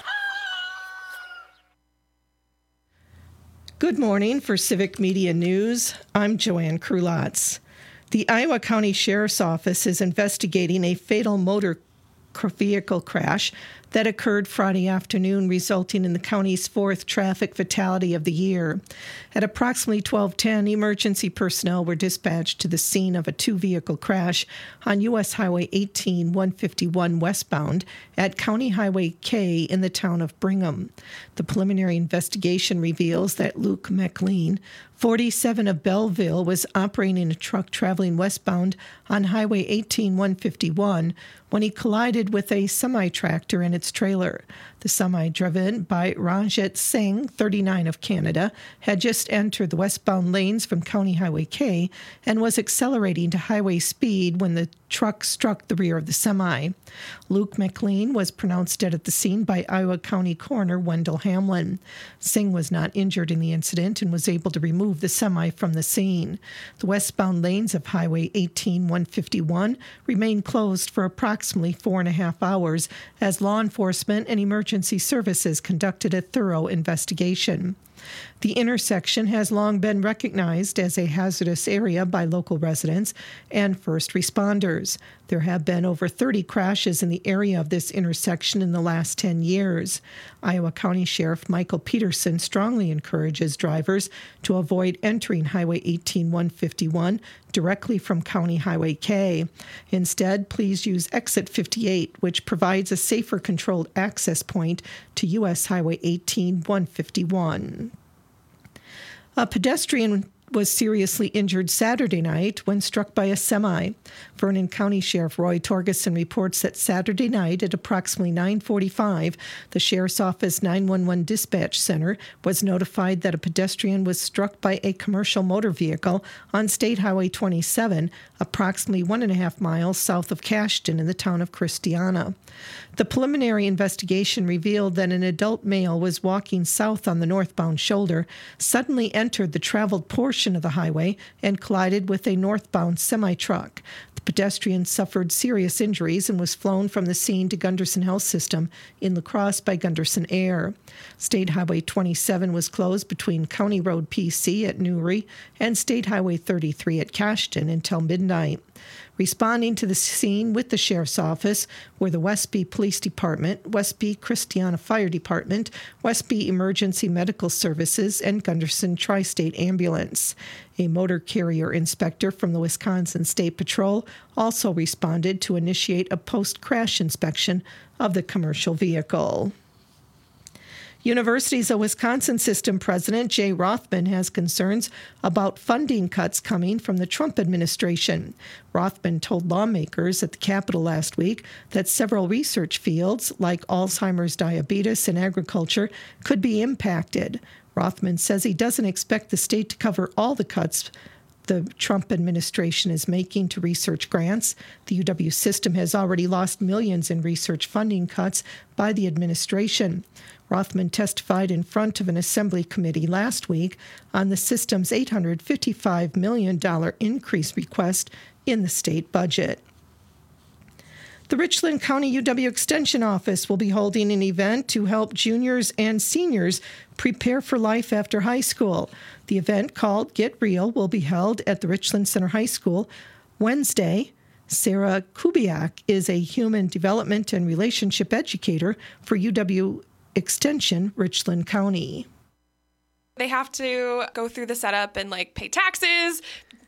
Good morning for Civic Media News. I'm Joanne Krulotz. The Iowa County Sheriff's Office is investigating a fatal motor vehicle crash that occurred Friday afternoon, resulting in the county's fourth traffic fatality of the year. At approximately 12:10, emergency personnel were dispatched to the scene of a two-vehicle crash on U.S. Highway 18-151 westbound at County Highway K in the town of Brigham. The preliminary investigation reveals that Luke McLean, 47 of Belleville, was operating a truck traveling westbound on Highway 18-151 when he collided with a semi-tractor and its trailer. The semi, driven by Ranjit Singh, 39 of Canada, had just entered the westbound lanes from County Highway K and was accelerating to highway speed when the truck struck the rear of the semi. Luke McLean was pronounced dead at the scene by Iowa County Coroner Wendell Hamlin. Singh was not injured in the incident and was able to remove the semi from the scene. The westbound lanes of Highway 18-151 remain closed for approximately 4.5 hours as law enforcement and emergency services conducted a thorough investigation. The intersection has long been recognized as a hazardous area by local residents and first responders. There have been over 30 crashes in the area of this intersection in the last 10 years. Iowa County Sheriff Michael Peterson strongly encourages drivers to avoid entering Highway 18-151 directly from County Highway K. Instead, please use Exit 58, which provides a safer controlled access point to U.S. Highway 18-151. A pedestrian was seriously injured Saturday night when struck by a semi. Vernon County Sheriff Roy Torgeson reports that Saturday night at approximately 9:45, the Sheriff's Office 911 Dispatch Center was notified that a pedestrian was struck by a commercial motor vehicle on State Highway 27, approximately 1.5 miles south of Cashton in the town of Christiana. The preliminary investigation revealed that an adult male was walking south on the northbound shoulder, suddenly entered the traveled portion of the highway, and collided with a northbound semi-truck. The pedestrian suffered serious injuries and was flown from the scene to Gunderson Health System in La Crosse by Gunderson Air. State Highway 27 was closed between County Road PC at Newry and State Highway 33 at Cashton until midnight. Responding to the scene with the Sheriff's Office were the Westby Police Department, Westby Christiana Fire Department, Westby Emergency Medical Services, and Gunderson Tri-State Ambulance. A motor carrier inspector from the Wisconsin State Patrol also responded to initiate a post-crash inspection of the commercial vehicle. Universities of Wisconsin System President Jay Rothman has concerns about funding cuts coming from the Trump administration. Rothman told lawmakers at the Capitol last week that several research fields, like Alzheimer's, diabetes, and agriculture, could be impacted. Rothman says he doesn't expect the state to cover all the cuts the Trump administration is making to research grants. The UW system has already lost millions in research funding cuts by the administration. Rothman testified in front of an assembly committee last week on the system's $855 million increase request in the state budget. The Richland County UW Extension Office will be holding an event to help juniors and seniors prepare for life after high school. The event, called Get Real, will be held at the Richland Center High School Wednesday. Sarah Kubiak is a human development and relationship educator for UW Extension, Richland County. They have to go through the setup and pay taxes,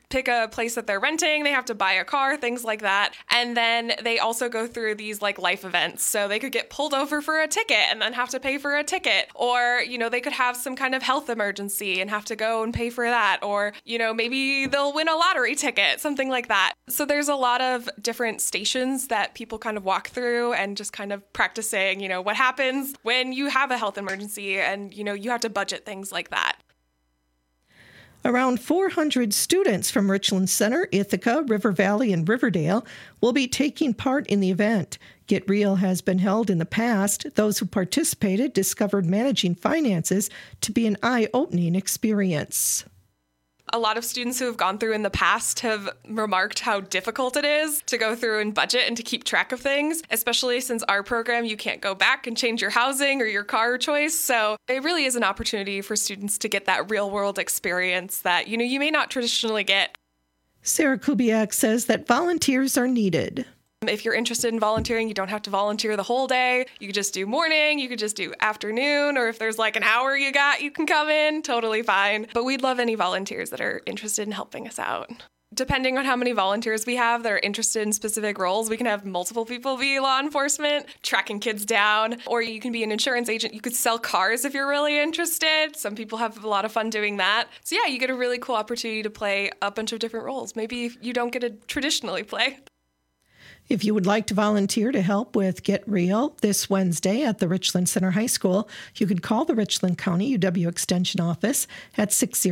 pick a place that they're renting, they have to buy a car, things like that. And then they also go through these like life events. So they could get pulled over for a ticket and then have to pay for a ticket. Or, they could have some kind of health emergency and have to go and pay for that. Or, maybe they'll win a lottery ticket, something like that. So there's a lot of different stations that people kind of walk through and just kind of practicing, what happens when you have a health emergency and, you have to budget things like that. Around 400 students from Richland Center, Ithaca, River Valley, and Riverdale will be taking part in the event. Get Real has been held in the past. Those who participated discovered managing finances to be an eye-opening experience. A lot of students who have gone through in the past have remarked how difficult it is to go through and budget and to keep track of things, especially since our program, you can't go back and change your housing or your car choice. So it really is an opportunity for students to get that real world experience that, you may not traditionally get. Sarah Kubiak says that volunteers are needed. If you're interested in volunteering, you don't have to volunteer the whole day. You could just do morning, you could just do afternoon, or if there's like an hour you can come in, totally fine. But we'd love any volunteers that are interested in helping us out. Depending on how many volunteers we have that are interested in specific roles, we can have multiple people be law enforcement, tracking kids down, or you can be an insurance agent. You could sell cars if you're really interested. Some people have a lot of fun doing that. So yeah, you get a really cool opportunity to play a bunch of different roles. Maybe you don't get to traditionally play. If you would like to volunteer to help with Get Real this Wednesday at the Richland Center High School, you could call the Richland County UW Extension Office at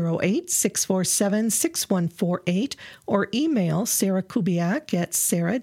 608-647-6148 or email Sarah Kubiak at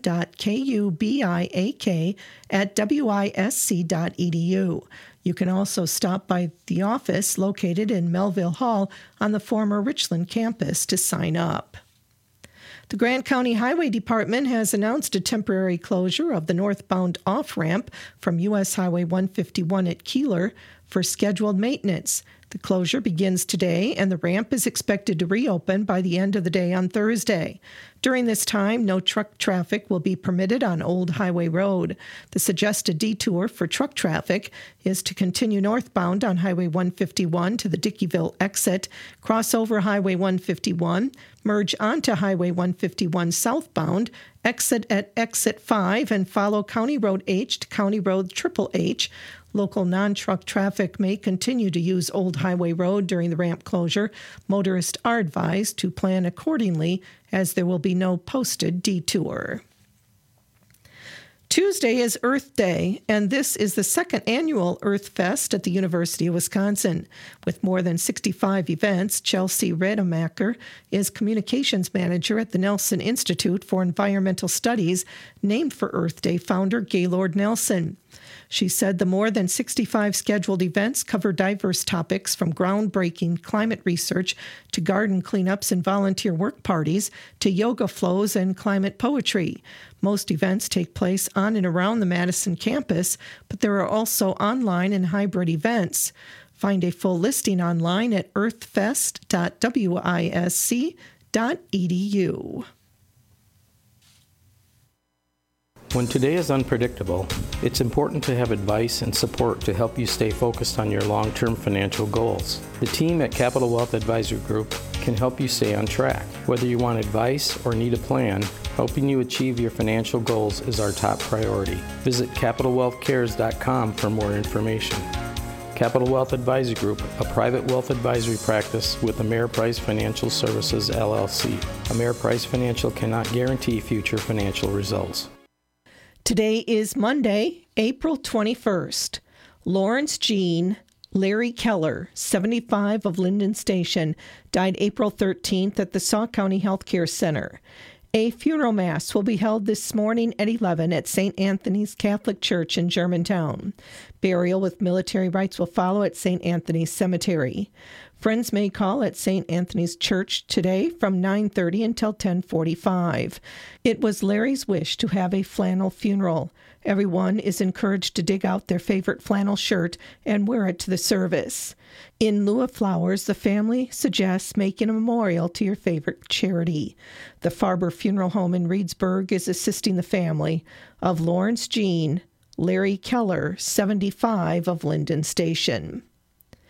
sarah.kubiak@wisc.edu. You can also stop by the office located in Melville Hall on the former Richland campus to sign up. The Grant County Highway Department has announced a temporary closure of the northbound off-ramp from U.S. Highway 151 at Keeler for scheduled maintenance. The closure begins today, and the ramp is expected to reopen by the end of the day on Thursday. During this time, no truck traffic will be permitted on Old Highway Road. The suggested detour for truck traffic is to continue northbound on Highway 151 to the Dickeyville exit, cross over Highway 151, merge onto Highway 151 southbound, exit at Exit 5, and follow County Road H to County Road Triple H. Local non-truck traffic may continue to use Old Highway Road during the ramp closure. Motorists are advised to plan accordingly, as there will be no posted detour. Tuesday is Earth Day, and this is the second annual Earth Fest at the University of Wisconsin. With more than 65 events, Chelsea Rademacher is Communications Manager at the Nelson Institute for Environmental Studies, named for Earth Day founder Gaylord Nelson. She said the more than 65 scheduled events cover diverse topics from groundbreaking climate research to garden cleanups and volunteer work parties to yoga flows and climate poetry. Most events take place on and around the Madison campus, but there are also online and hybrid events. Find a full listing online at earthfest.wisc.edu. When today is unpredictable, it's important to have advice and support to help you stay focused on your long-term financial goals. The team at Capital Wealth Advisory Group can help you stay on track. Whether you want advice or need a plan, helping you achieve your financial goals is our top priority. Visit CapitalWealthCares.com for more information. Capital Wealth Advisory Group, a private wealth advisory practice with Ameriprise Financial Services, LLC. Ameriprise Financial cannot guarantee future financial results. Today is Monday, April 21st. Lawrence Jean Larry Keller, 75 of Linden Station, died April 13th at the Sauk County Healthcare Center. A funeral mass will be held this morning at 11 at St. Anthony's Catholic Church in Germantown. Burial with military rites will follow at St. Anthony's Cemetery. Friends may call at St. Anthony's Church today from 9:30 until 10:45. It was Larry's wish to have a flannel funeral. Everyone is encouraged to dig out their favorite flannel shirt and wear it to the service. In lieu of flowers, the family suggests making a memorial to your favorite charity. The Farber Funeral Home in Reedsburg is assisting the family of Lawrence Jean Larry Keller, 75 of Linden Station.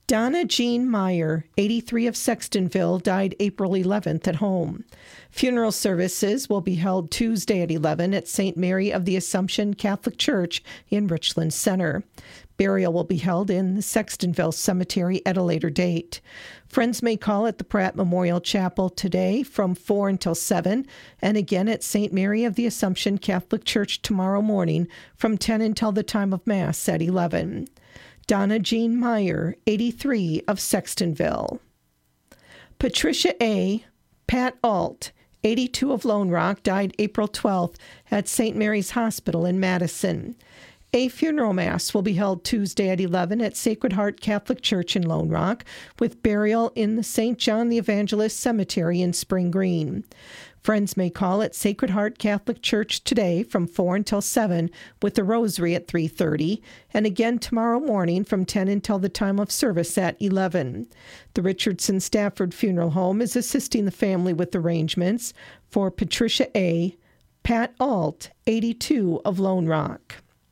Donna Jean Meyer, 83 of Sextonville, died April 11th at home. Funeral services will be held Tuesday at 11 at St. Mary of the Assumption Catholic Church in Richland Center. Burial will be held in the Sextonville Cemetery at a later date. Friends may call at the Pratt Memorial Chapel today from 4 until 7, and again at St. Mary of the Assumption Catholic Church tomorrow morning from 10 until the time of Mass at 11. Donna Jean Meyer, 83 of Sextonville. Patricia A. Pat Alt, 82 of Lone Rock, died April 12th at St. Mary's Hospital in Madison. A funeral mass will be held Tuesday at 11 at Sacred Heart Catholic Church in Lone Rock, with burial in the St. John the Evangelist Cemetery in Spring Green. Friends may call at Sacred Heart Catholic Church today from 4 until 7 with the rosary at 3:30, and again tomorrow morning from 10 until the time of service at 11. The Richardson Stafford Funeral Home is assisting the family with arrangements for Patricia A. Pat Alt, 82 of Lone Rock.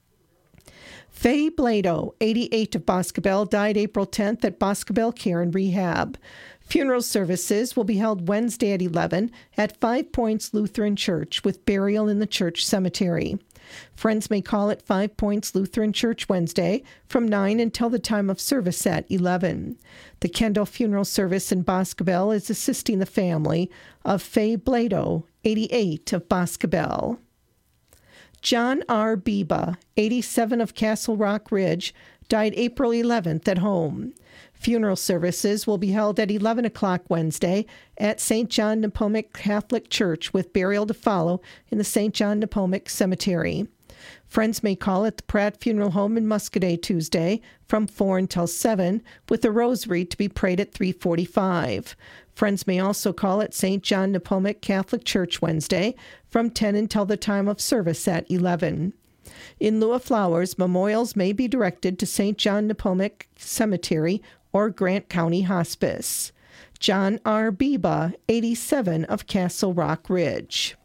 Faye Blado, 88 of Boscobel, died April 10th at Boscobel Care and Rehab. Funeral services will be held Wednesday at 11 at 5 Points Lutheran Church with burial in the church cemetery. Friends may call at 5 Points Lutheran Church Wednesday from 9 until the time of service at 11. The Kendall Funeral Service in Boscobel is assisting the family of Faye Blado, 88 of Boscobel. John R. Biba, 87 of Castle Rock Ridge, died April 11th at home. Funeral services will be held at 11 o'clock Wednesday at St. John Nepomuk Catholic Church with burial to follow in the St. John Nepomuk Cemetery. Friends may call at the Pratt Funeral Home in Muscoda Tuesday from 4 until 7 with the rosary to be prayed at 3:45. Friends may also call at St. John Nepomuk Catholic Church Wednesday from 10 until the time of service at 11. In lieu of flowers, memorials may be directed to St. John Nepomuk Cemetery or Grant County Hospice. John R. Biba, 87 of Castle Rock Ridge.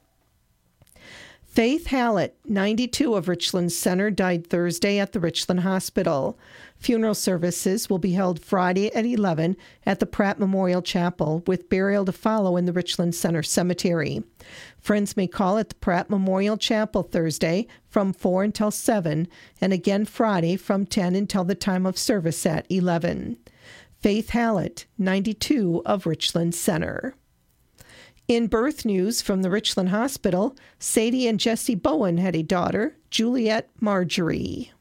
Faith Hallett, 92 of Richland Center, died Thursday at the Richland Hospital. Funeral services will be held Friday at 11 at the Pratt Memorial Chapel, with burial to follow in the Richland Center Cemetery. Friends may call at the Pratt Memorial Chapel Thursday from 4 until 7, and again Friday from 10 until the time of service at 11. Faith Hallett, 92 of Richland Center. In birth news from the Richland Hospital, Sadie and Jesse Bowen had a daughter, Juliet Marjorie.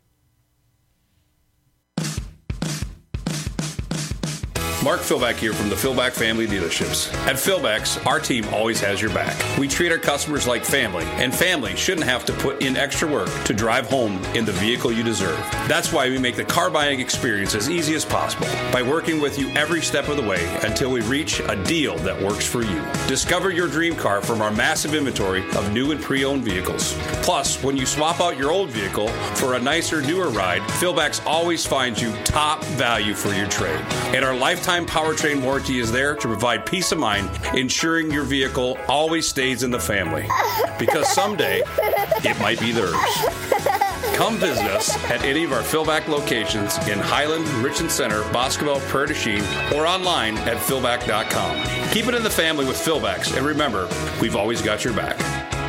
Mark Philback here from the Philback Family Dealerships. At Philback's, our team always has your back. We treat our customers like family, and family shouldn't have to put in extra work to drive home in the vehicle you deserve. That's why we make the car buying experience as easy as possible by working with you every step of the way until we reach a deal that works for you. Discover your dream car from our massive inventory of new and pre-owned vehicles. Plus, when you swap out your old vehicle for a nicer, newer ride, Philback's always finds you top value for your trade. And our lifetime powertrain warranty is there to provide peace of mind, ensuring your vehicle always stays in the family. Because someday, it might be theirs. Come visit us at any of our Philback locations in Highland, Richland Center, Boscobel, Prairie du Chien, or online at philback.com. Keep it in the family with Philbacks, and remember, we've always got your back.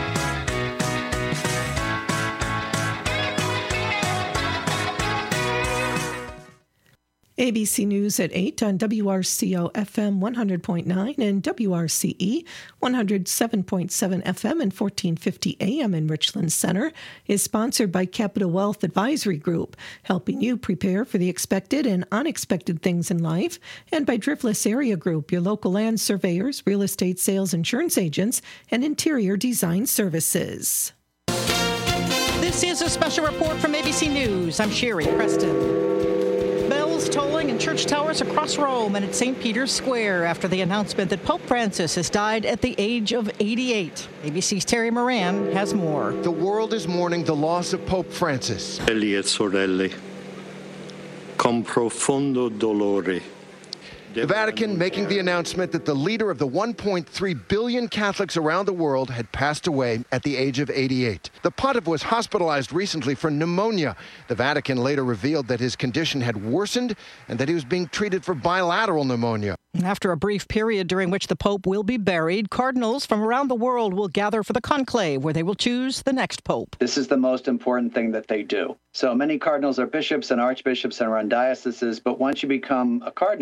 ABC News at 8 on WRCO FM 100.9 and WRCE 107.7 FM and 1450 AM in Richland Center is sponsored by Capital Wealth Advisory Group, helping you prepare for the expected and unexpected things in life, and by Driftless Area Group, your local land surveyors, real estate sales insurance agents, and interior design services. This is a special report from ABC News. I'm Sherry Preston. Bells tolling in church towers across Rome and at St. Peter's Square after the announcement that Pope Francis has died at the age of 88. ABC's Terry Moran has more. The world is mourning the loss of Pope Francis. Fratelli e sorelle, con profondo dolore. The Vatican making the announcement that the leader of the 1.3 billion Catholics around the world had passed away at the age of 88. The pontiff was hospitalized recently for pneumonia. The Vatican later revealed that his condition had worsened and that he was being treated for bilateral pneumonia. After a brief period during which the Pope will be buried, cardinals from around the world will gather for the conclave where they will choose the next Pope. This is the most important thing that they do. So many cardinals are bishops and archbishops and run dioceses, but once you become a cardinal,